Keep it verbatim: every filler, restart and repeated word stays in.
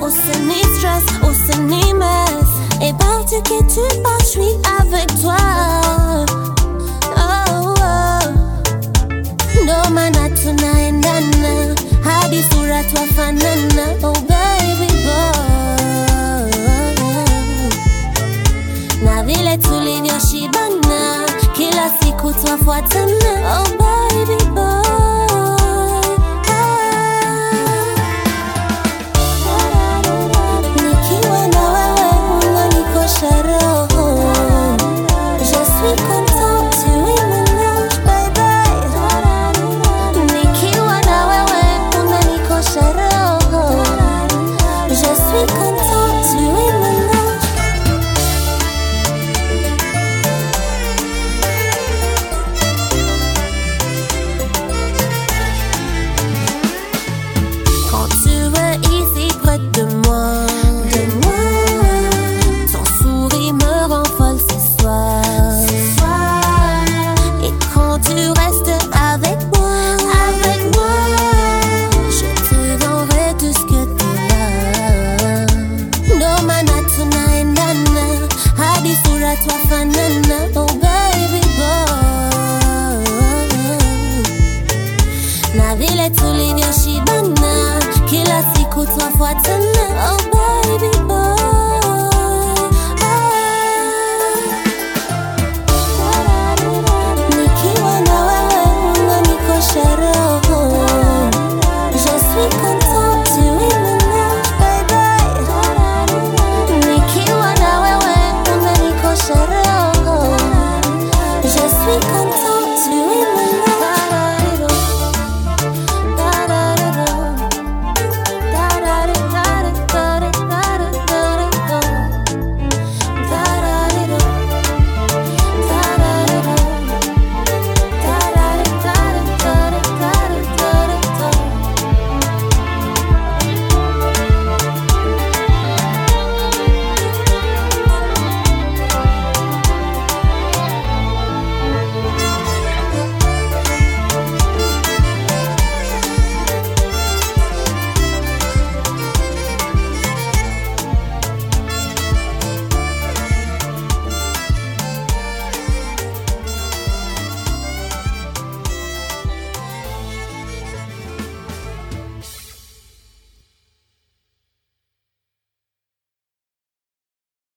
usini stress, usini mess. Et partout que tu pars, j'suis avec toi. Oh, oh. Ndo maana tunaendana hadi sura twafanana. Oh baby boy, na vile tulivyoshibana kila siku twafuatana. Oh baby boy. Oh baby boy, na vile tulivyoshibana kila siku twafuatana. Oh baby boy.